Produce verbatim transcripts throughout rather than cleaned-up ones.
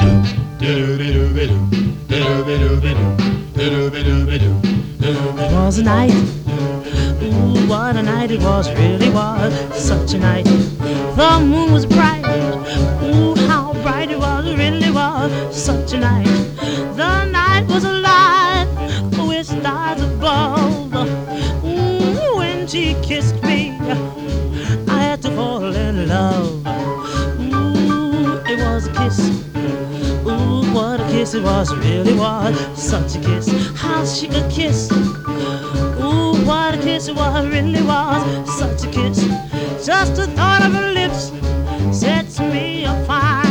It was a night, ooh, what a night it was, really was such a night. The moon was bright, ooh, how bright it was, really was such a night. The night was alive with stars above. Ooh, when she kissed me, I had to fall in love. Ooh, it was a kiss. Ooh, what a kiss it was, really was such a kiss. How she could kiss. Ooh, what a kiss it was, really was such a kiss. Just the thought of her lips sets me afire.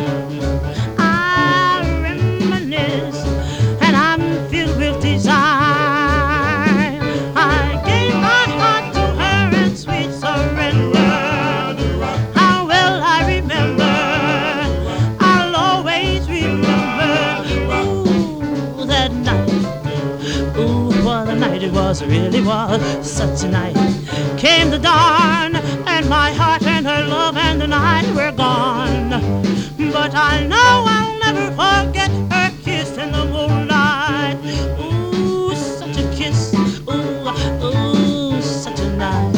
I reminisce and I'm filled with desire. I gave my heart to her in sweet surrender. How well I remember, I'll always remember. Ooh, that night. Ooh, what a night it was, really was such a night. Came the dawn, and my heart and her love and the night were gone. But I know I'll never forget her kiss in the moonlight. Ooh, such a kiss, ooh, ooh, such a night.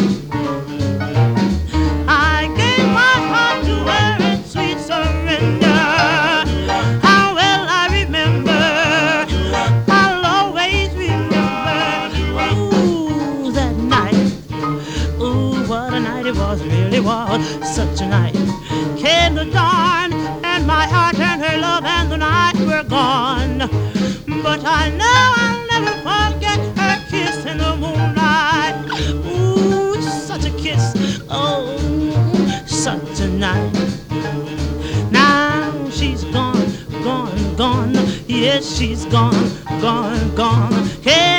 I gave my heart to her in sweet surrender. How well I remember, I'll always remember. Ooh, that night. Ooh, what a night it was, really was such a night. Came the dawn, and my heart and her love and the night were gone. But I know I'll never forget her kiss in the moonlight. Ooh, such a kiss, oh, such a night. Now she's gone, gone, gone. Yes, she's gone, gone, gone. Hey,